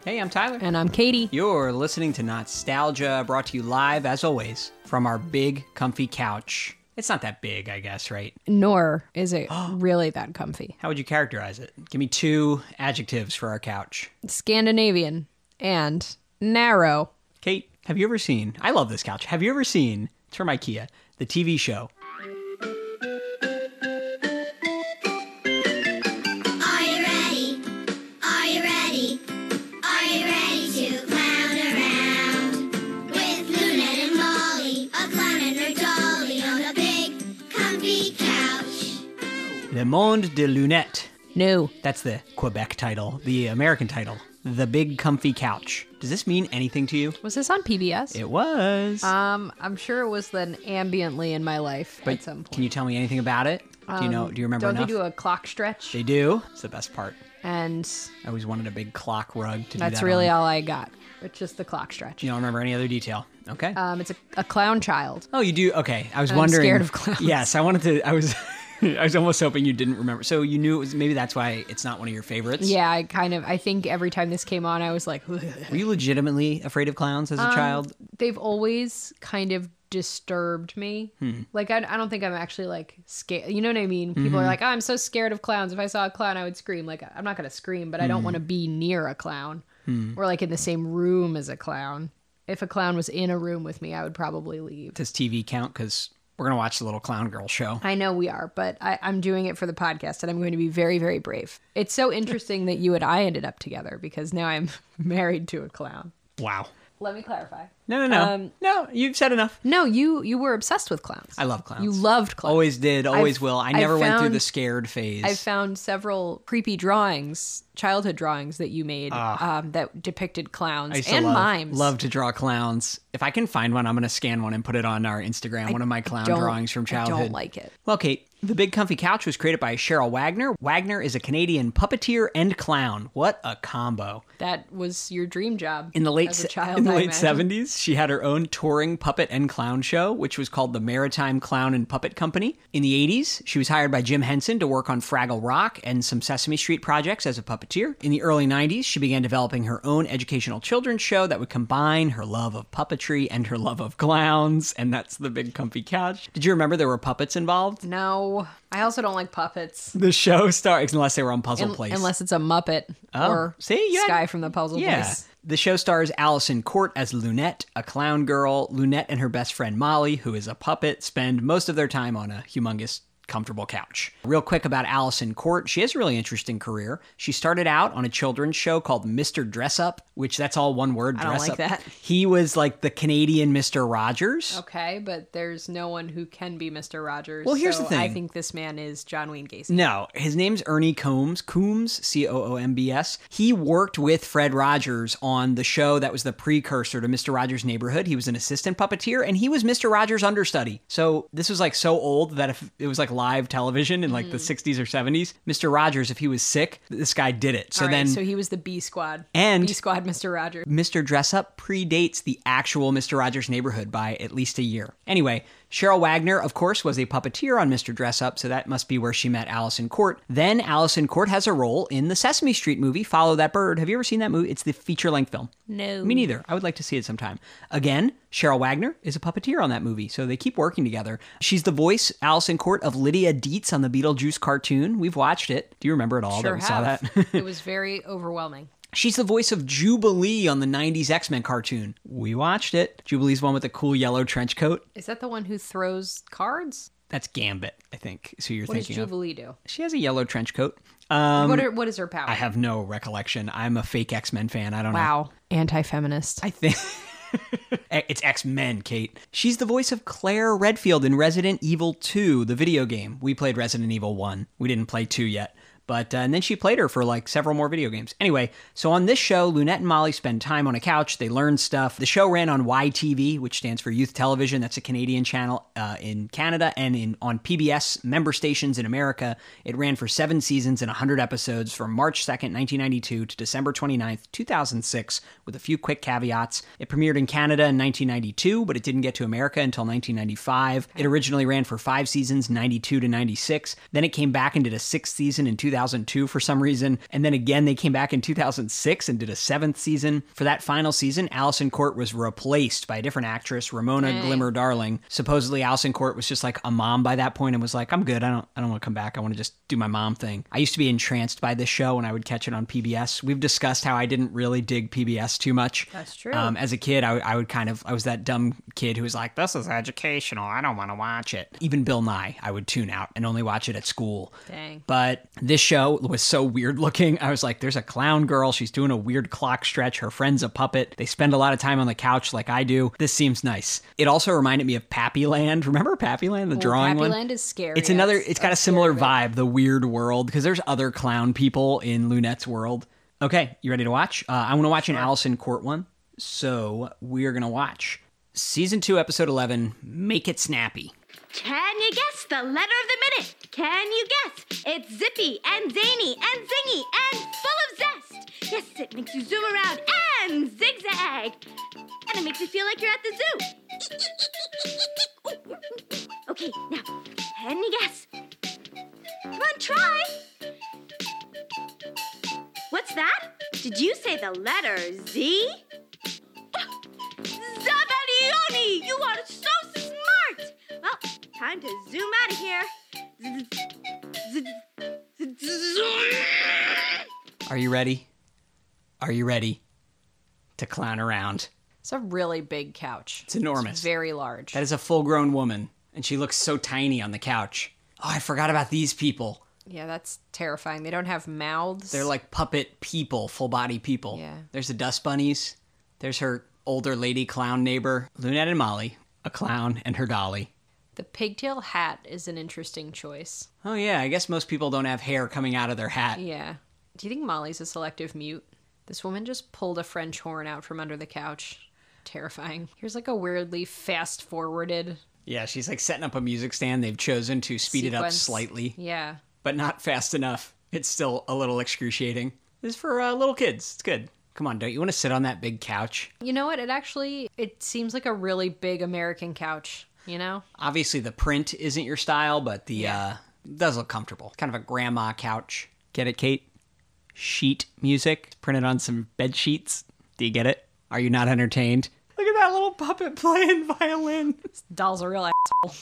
Hey, I'm Tyler. And I'm Katie. You're listening to Nostalgia, brought to you live, as always, from our big, comfy couch. It's not that big, I guess, right? Nor is it really that comfy. How would you characterize it? Give me 2 adjectives for our couch. Scandinavian and narrow. Kate, have you ever seen, I love this couch, have you ever seen, it's from IKEA, the TV show? Le Monde de Lunette. No. That's the Quebec title, the American title. The Big Comfy Couch. Does this mean anything to you? Was this on PBS? It was. I'm sure it was then ambiently in my life But at some point. can you tell me anything about it? Do you remember Don't enough? they do a clock stretch? They do. It's the best part. And I always wanted a big clock rug to do that. that's really on. all I got. It's just the clock stretch. You don't remember any other detail. Okay. It's a clown child. Oh, you do? Okay. I was I'm wondering. scared of clowns. Yes, I wanted to. I was almost hoping you didn't remember. So you knew it was, maybe that's why it's not one of your favorites? Yeah, I think every time this came on, I was like, ugh. Were you legitimately afraid of clowns as a child? They've always kind of disturbed me. Like, I don't think I'm actually, like, scared. You know what I mean? People are like, oh, I'm so scared of clowns. If I saw a clown, I would scream. Like, I'm not going to scream, but I don't want to be near a clown or, like, in the same room as a clown. If a clown was in a room with me, I would probably leave. Does TV count? Because we're going to watch the little clown girl show. I know we are, but I'm doing it for the podcast, and I'm going to be very, very brave. It's so interesting that you and I ended up together, because now I'm married to a clown. Wow. Let me clarify. No. No, you've said enough. No, you were obsessed with clowns. I love clowns. You loved clowns. Always did, always will. I never went through found- the scared phase. I found several creepy drawings, childhood drawings that you made that depicted clowns I used to and love, mimes. love to draw clowns. If I can find one, I'm going to scan one and put it on our Instagram. One of my clown drawings from childhood. I don't like it. Well, Kate, The Big Comfy Couch was created by Cheryl Wagner. Wagner is a Canadian puppeteer and clown. What a combo. That was your dream job In the late, as a child, in the I late imagine. 70s, she had her own touring puppet and clown show, which was called the Maritime Clown and Puppet Company. In the 80s, she was hired by Jim Henson to work on Fraggle Rock and some Sesame Street projects as a puppeteer. In the early 90s, she began developing her own educational children's show that would combine her love of puppetry and her love of clowns, and that's The Big Comfy Couch. Did you remember there were puppets involved? No, I also don't like puppets. The show stars, unless they were on Puzzle Place. Unless it's a Muppet or see, you had- Sky from the Puzzle Place. The show stars Allison Court as Lunette, a clown girl. Lunette and her best friend Molly, who is a puppet, spend most of their time on a humongous comfortable couch. Real quick about Allison Court, she has a really interesting career. She started out on a children's show called Mr. Dress Up, which that's all one word, I don't dress like up. that. He was like the Canadian Mr. Rogers. Okay, but there's no one who can be Mr. Rogers. Well, here's so the thing. I think this man is John Wayne Gacy. No, his name's Ernie Coombs, Coombs. He worked with Fred Rogers on the show that was the precursor to Mr. Rogers' Neighborhood. He was an assistant puppeteer, and he was Mr. Rogers' understudy. So this was like so old that if it was like live television in like the 60s or 70s, Mr. Rogers, if he was sick, this guy did it. So All right, then so he was the B Squad. And- B Squad Mr. Rogers. Mr. Dress Up predates the actual Mr. Rogers' Neighborhood by at least a year. Anyway, Cheryl Wagner, of course, was a puppeteer on Mr. Dress Up, so that must be where she met Allison Court. Then Allison Court has a role in the Sesame Street movie, Follow That Bird. Have you ever seen that movie? It's the feature-length film. No. Me neither. I would like to see it sometime. Again, Cheryl Wagner is a puppeteer on that movie, so they keep working together. She's the voice, Allison Court, of Lydia Dietz on the Beetlejuice cartoon. We've watched it. Do you remember it all Sure that we saw have. that? It was very overwhelming. She's the voice of Jubilee on the 90s X-Men cartoon. We watched it. Jubilee's one with the cool yellow trench coat. Is that the one who throws cards? That's Gambit, I think. So you're What does thinking of. Jubilee do? She has a yellow trench coat. What is her power? I have no recollection. I'm a fake X-Men fan. I don't know. Wow. Anti-feminist. I think it's X-Men, Kate. She's the voice of Claire Redfield in Resident Evil 2, the video game. We played Resident Evil 1. We didn't play 2 yet. But and then she played her for like several more video games. Anyway, so on this show, Lunette and Molly spend time on a couch. They learn stuff. The show ran on YTV, which stands for Youth Television. That's a Canadian channel in Canada, and on PBS member stations in America. It ran for 7 seasons and 100 episodes from March 2nd, 1992 to December 29th, 2006, with a few quick caveats. It premiered in Canada in 1992, but it didn't get to America until 1995. It originally ran for 5 seasons, 92 to 96. Then it came back and did a 6th season in 2006. 2002 for some reason. And then again, they came back in 2006 and did a 7th season. For that final season, Allison Court was replaced by a different actress, Ramona Glimmer Darling. Supposedly, Allison Court was just like a mom by that point and was like, I'm good. I don't want to come back. I want to just do my mom thing. I used to be entranced by this show when I would catch it on PBS. We've discussed how I didn't really dig PBS too much. That's true. As a kid, I was that dumb kid who was like, this is educational. I don't want to watch it. Even Bill Nye, I would tune out and only watch it at school. Dang. But this show was so weird looking. I was like, there's a clown girl. She's doing a weird clock stretch. Her friend's a puppet. They spend a lot of time on the couch like I do. This seems nice. It also reminded me of Pappyland. Remember Pappyland, the drawing one? Pappyland is scary. It's got a similar vibe, the weird world, because there's other clown people in Lunette's world. Okay, you ready to watch? I want to watch an Allison Court one. So we're going to watch Season 2, Episode 11, Make It Snappy. Can you guess the letter of the minute? Can you guess? It's zippy and zany and zingy and full of zest. Yes, it makes you zoom around and zigzag. And it makes you feel like you're at the zoo. Okay, now, can you guess? Come on, try. What's that? Did you say the letter Z? Zabalioni! You are so smart! Well, time to zoom out of here. Are you ready? Are you ready to clown around? It's a really big couch. It's enormous. It's very large. That is a full-grown woman, and she looks so tiny on the couch. Oh, I forgot about these people. Yeah, that's terrifying. They don't have mouths. They're like puppet people, full-body people. Yeah. There's the Dust Bunnies. There's her older lady clown neighbor, Lunette and Molly, a clown, and her dolly. The pigtail hat is an interesting choice. Oh, yeah, I guess most people don't have hair coming out of their hat. Yeah. Do you think Molly's a selective mute? This woman just pulled a French horn out from under the couch. Terrifying. Here's like a weirdly fast-forwarded Yeah, she's like setting up a music stand they've chosen to speed it up sequence. slightly, Yeah. but not fast enough. It's still a little excruciating. This is for little kids. It's good. Come on, don't you want to sit on that big couch? You know what? It seems like a really big American couch, you know? Obviously, the print isn't your style, but the it does look comfortable. Kind of a grandma couch. Get it, Kate? Sheet music printed on some bed sheets. Do you get it? Are you not entertained? Look at that little puppet playing violin. This doll's a real asshole.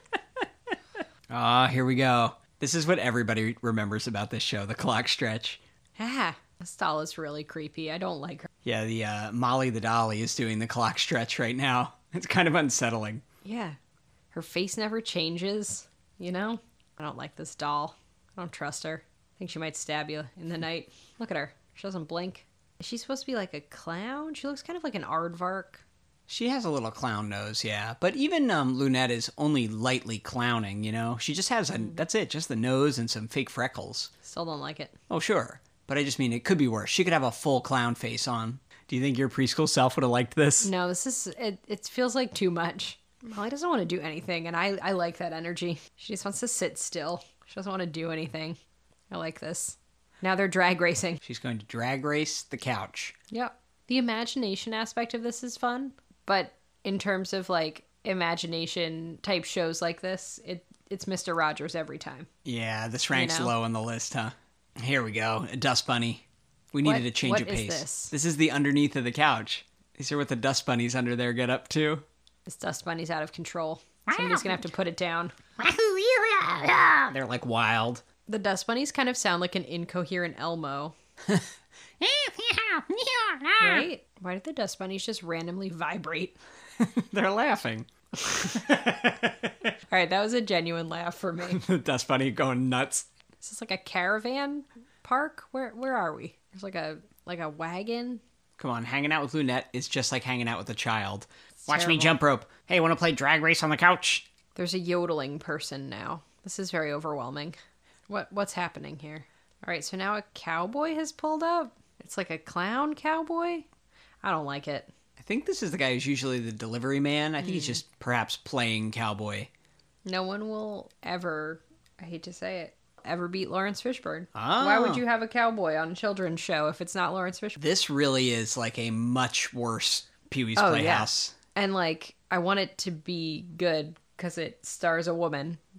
Ah, here we go. This is what everybody remembers about this show, the clock stretch. Ah, this doll is really creepy. I don't like her. Yeah, the Molly the Dolly is doing the clock stretch right now. It's kind of unsettling. Yeah. Her face never changes, you know? I don't like this doll. I don't trust her. I think she might stab you in the night. Look at her. She doesn't blink. Is she supposed to be like a clown? She looks kind of like an aardvark. She has a little clown nose, yeah. But even Lunette is only lightly clowning, you know? She just has that's it, just the nose and some fake freckles. Still don't like it. Oh, sure. But I just mean it could be worse. She could have a full clown face on. Do you think your preschool self would have liked this? No, it feels like too much. Molly doesn't want to do anything, and I like that energy. She just wants to sit still. She doesn't want to do anything. I like this. Now they're drag racing. She's going to drag race the couch. Yep. The imagination aspect of this is fun, but in terms of like imagination type shows like this, it's Mr. Rogers every time. Yeah, this ranks You know? low on the list, huh? Here we go. A dust bunny. We needed a change of what is pace. this? This is the underneath of the couch. These are what the dust bunnies under there get up to. This dust bunny's out of control. Somebody's gonna have to put it down. They're like wild. The dust bunnies kind of sound like an incoherent Elmo. Right? Why did the dust bunnies just randomly vibrate? They're laughing. All right, that was a genuine laugh for me. The dust bunny going nuts. Is this like a caravan park? Where are we? There's like a wagon. Come on, hanging out with Lunette is just like hanging out with a child. Watch me terrible. jump rope. Hey, want to play drag race on the couch? There's a yodeling person now. This is very overwhelming. What's happening here? All right, so now a cowboy has pulled up. It's like a clown cowboy. I don't like it. I think this is the guy who's usually the delivery man. I think he's just perhaps playing cowboy. No one will ever, I hate to say it, ever beat Lawrence Fishburne. Oh. Why would you have a cowboy on a children's show if it's not Lawrence Fishburne? This really is like a much worse Pee-wee's Oh, Playhouse. And like, I want it to be good because it stars a woman,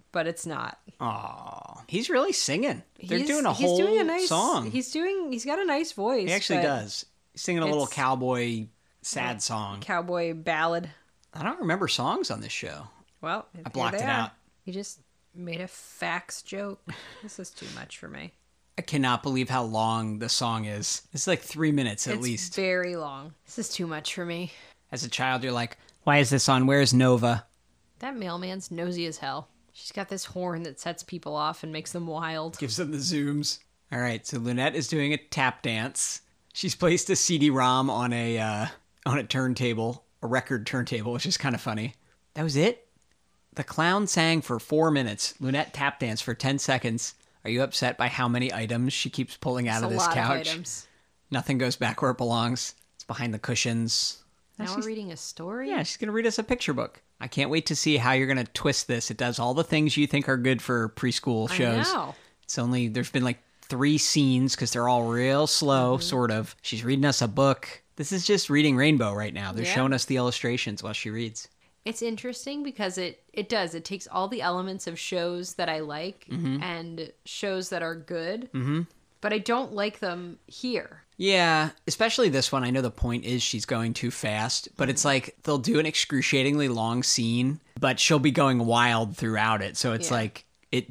but it's not. Aw, he's really singing. They're doing a he's whole doing a nice song. He's got a nice voice. He actually but does. He's singing a little it's- cowboy sad song. Cowboy ballad. I don't remember songs on this show. Well, I blocked it out. He just made a fax joke. This is too much for me. I cannot believe how long the song is. It's like 3 minutes at It's least. very long. This is too much for me. As a child, you're like, why is this on? Where's Nova? That mailman's nosy as hell. She's got this horn that sets people off and makes them wild. Gives them the zooms. All right, so Lynette is doing a tap dance. She's placed a CD-ROM on a turntable, a record turntable, which is kind of funny. That was it? The clown sang for 4 minutes. Lynette tap danced for 10 seconds. Are you upset by how many items she keeps pulling out of this couch? A lot of items. Nothing goes back where it belongs. It's behind the cushions. Now we're reading a story? Yeah, she's going to read us a picture book. I can't wait to see how you're going to twist this. It does all the things you think are good for preschool shows. I know. It's only, there's been like 3 scenes because they're all real slow, sort of. She's reading us a book. This is just reading Rainbow right now. They're showing us the illustrations while she reads. It's interesting because it takes all the elements of shows that I like and shows that are good, but I don't like them here. Yeah, especially this one. I know the point is she's going too fast, but it's like they'll do an excruciatingly long scene, but she'll be going wild throughout it. So it's like it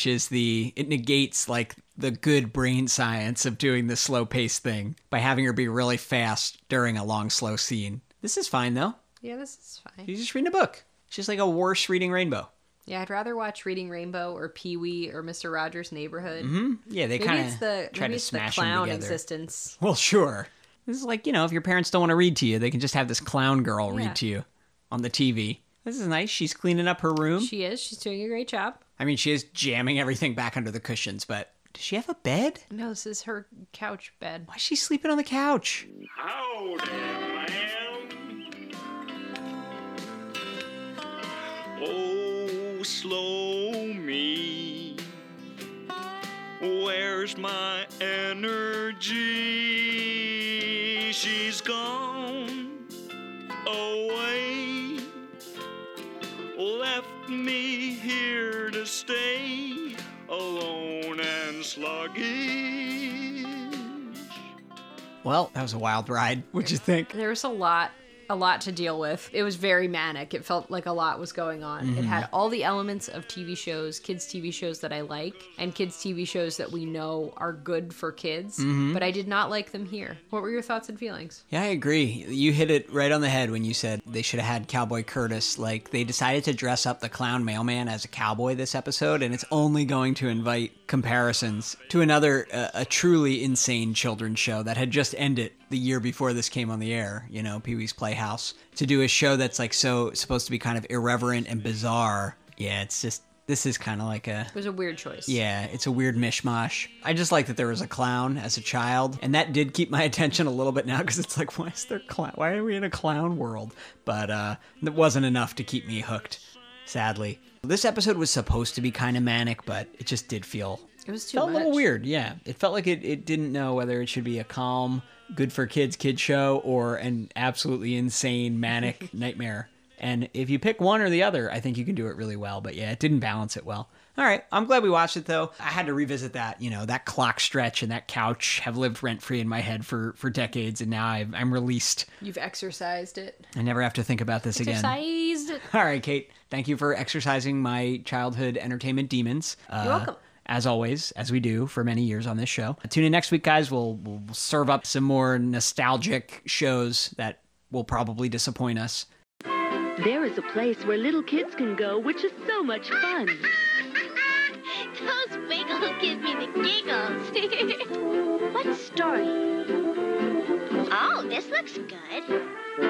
negates like the good brain science of doing the slow paced thing by having her be really fast during a long, slow scene. This is fine though. Yeah, this is fine. She's just reading a book. It's just like a worse Reading Rainbow. Yeah, I'd rather watch Reading Rainbow or Pee-wee or Mr. Rogers' Neighborhood. Yeah, they kind of try to smash them clown together. existence. Well, sure. This is like, if your parents don't want to read to you, they can just have this clown girl read to you on the TV. This is nice. She's cleaning up her room. She is. She's doing a great job. I mean, she is jamming everything back under the cushions, but does she have a bed? No, this is her couch bed. Why is she sleeping on the couch? Howdy, ma'am. Oh, slow me. Where's my energy? She's gone away. Left me here to stay, alone and sluggish. Well, that was a wild ride. What'd you think? There was a lot to deal with. It was very manic. It felt like a lot was going on. It had all the elements of TV shows, kids TV shows that I like, and kids TV shows that we know are good for kids, but I did not like them here. What were your thoughts and feelings? Yeah, I agree. You hit it right on the head when you said they should have had Cowboy Curtis. Like, they decided to dress up the clown mailman as a cowboy this episode, and it's only going to invite comparisons to another, a truly insane children's show that had just ended the year before this came on the air, Pee-wee's Playhouse. To do a show that's like so supposed to be kind of irreverent and bizarre. Yeah, it's just, this is kind of like It was a weird choice. Yeah, it's a weird mishmash. I just like that there was a clown as a child, and that did keep my attention a little bit now because it's like, why is there clown? Why are we in a clown world? But it wasn't enough to keep me hooked, sadly. This episode was supposed to be kind of manic, but it just did feel... It was too felt much. a little weird, yeah. It felt like it didn't know whether it should be a calm, good for kids kid show or an absolutely insane, manic nightmare. And if you pick one or the other, I think you can do it really well. But yeah, it didn't balance it well. All right, I'm glad we watched it, though. I had to revisit that, that clock stretch and that couch have lived rent-free in my head for decades, and now I'm released. You've exercised it. I never have to think about this again. Exercised it. All right, Kate, thank you for exercising my childhood entertainment demons. You're welcome. As always, as we do for many years on this show. Tune in next week, guys. We'll serve up some more nostalgic shows that will probably disappoint us. There is a place where little kids can go, which is so much fun. Those wiggles give me the giggles. What story? Oh, this looks good.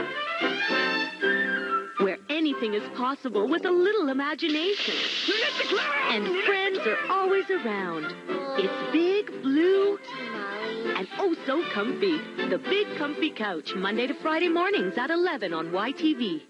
Where anything is possible with a little imagination. And friends are always around. It's big, blue, and oh so comfy. The Big Comfy Couch, Monday to Friday mornings at 11 on YTV.